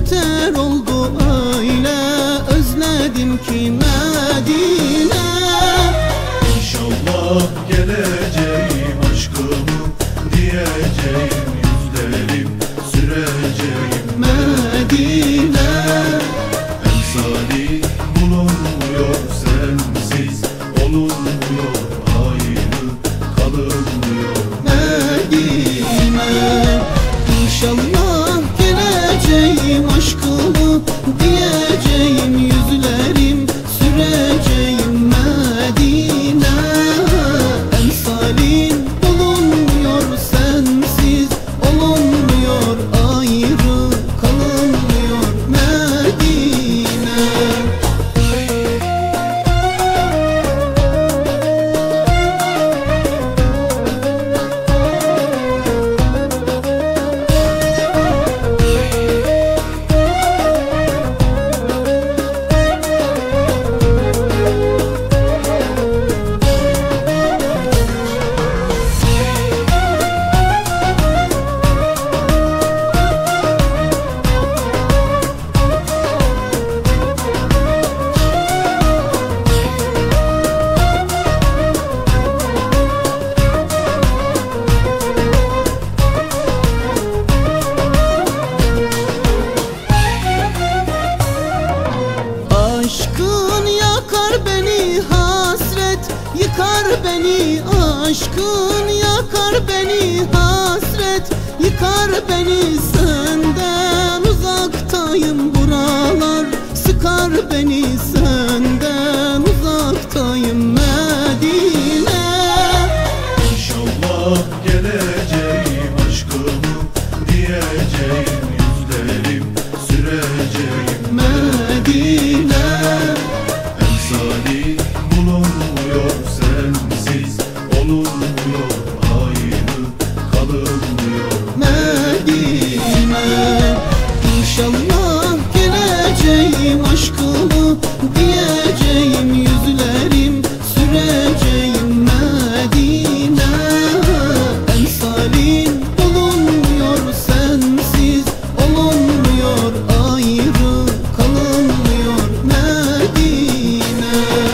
beter oldu öyle, özledim ki Medine. İnşallah geleceğim aşkımı diyeceğim, yüzlerim süreceğim Medine. Emsali bulunmuyor sensiz, olunmuyor ayrı kalınmıyor Medine. İnşallah geleceğim aşkımı diyeceğim, yüzlerim süreceğim Medine. Emsalin bulunmuyor sensiz, olunmuyor ayrı kalınmıyor Medine. Aşkın yakar beni, hasret yıkar beni. Aşkın yakar beni, hasret yıkar beni. Senden uzaktayım, buralar sıkar beni. Senden uzaktayım Medine. İnşallah geleceğim aşkımı diyeceğim, yüzlerim süreceğim Medine. Emsali bulunmuyor sensiz, olunmuyor ayrı kalınmıyor Medine. İnşallah geleceğim aşkımı diyeceğim, yüzlerim süreceğim Medine. Emsalin bulunmuyor sensiz, olunmuyor ayrı kalınmıyor Medine.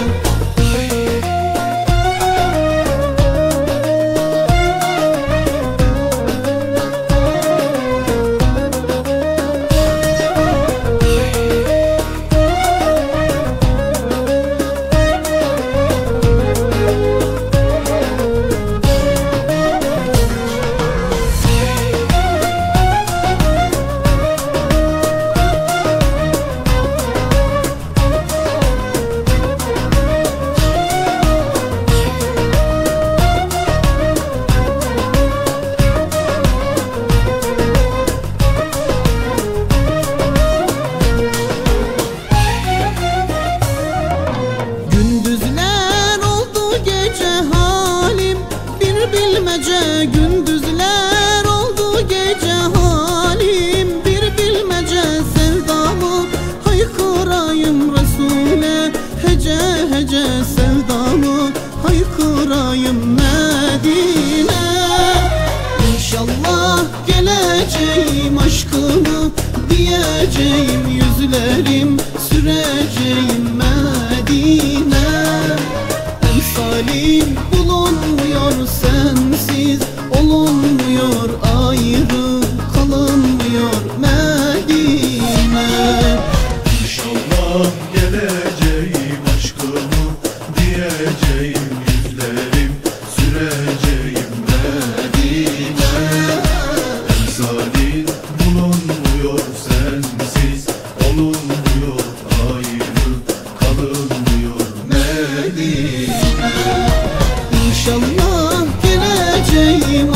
Gündüzler oldu gece, halim bir bilmece. Gündüzler oldu gece, halim bir bilmece. Sevdamı haykırayım Resul'e, hece hece sevdamı haykırayım Medine. İnşallah geleceğim aşkımı diyeceğim, yüzlerim süreceğim Medine. Emsalin bulunmuyor sensiz, olunmuyor ayrı kalınmıyor Medine. İnşallah geleceğim aşkımı diyeceğim, yüzlerim süreceğim Medine. Emsalin bulunmuyor sensiz, olunmuyor ayrı kalınmıyor Medine. İnşallah geleceğim